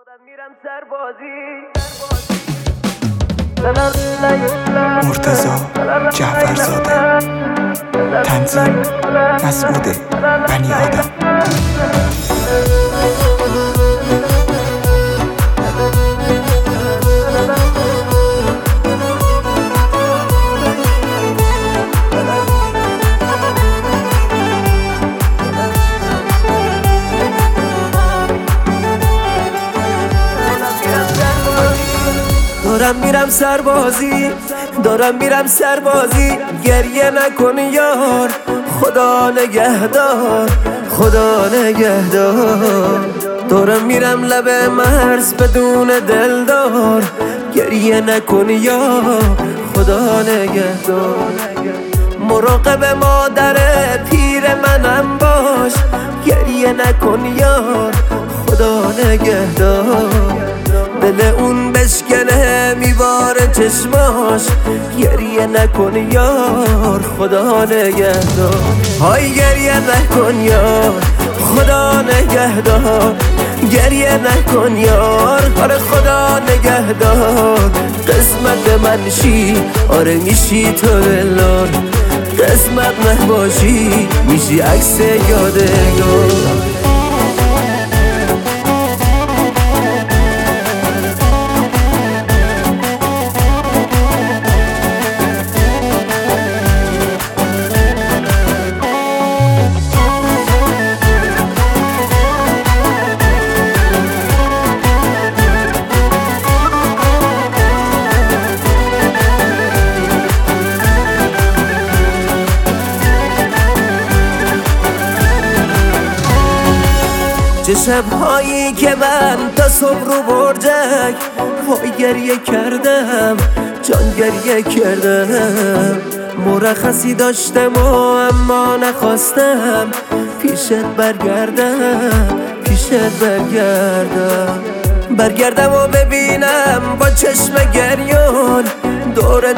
مرتضی جعفرزاده. تنظیم مسعود بنی آدم. دارم میرم سربازی گریه نکن یار، خدا نگهدار، خدا نگهدار. دارم میرم لب مرز بدون دلدار، گریه نکن یار، خدا نگهدار. مراقب مادر پیر منم باش، گریه نکن یار، خدا نگهدار. دل اون بشکنه میواره چشماش، گریه نکن یار، خدا نگهدار. های گریه نکن یار، خدا نگهدار. گریه نکن یار، آره خدا نگهدار. قسمت من شی، آره میشی تو دلار. قسمت نباشی میشی عکس یادگار. چه شبهایی که من تا صبح رو برجک وای گریه کردم، جان گریه کردم. مرخصی داشتم و اما نخواستم پیشت برگردم و ببینم با چشم گریون دورت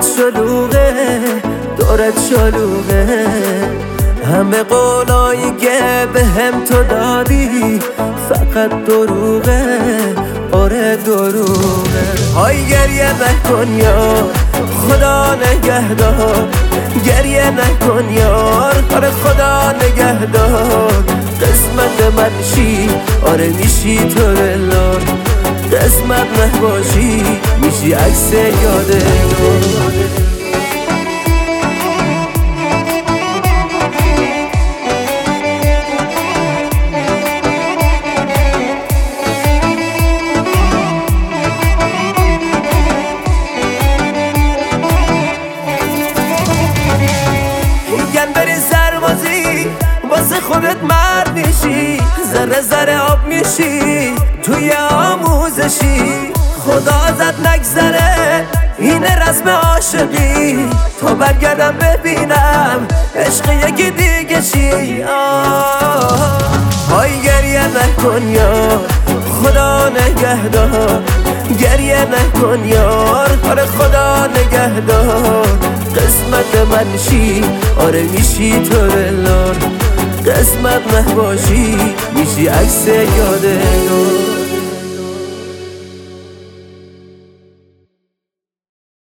شلوغه. همه قولایی که به هم تو دادی فقط دروغه، آره دروغه. های گریه نکن یار، خدا نگهدار. گریه نکن یار، آره خدا نگهدار. قسمت من شی، آره میشی تو دلار. قسمت نباشی میشی عکس یادگار. واسه خودت مرد میشی، ذره ذره آب میشی توی آموزشی. خدا ازت نگذره اینه رسم عاشقی، تا برگردم ببینم عشق یکی دیگه شی. های گریه نکن یار، خدا نگهدار. گریه نکن یار، آره خدا نگهدار. قسمت من شی، آره میشی تو دلار. قسمت نباشی میشی عکس یادگار.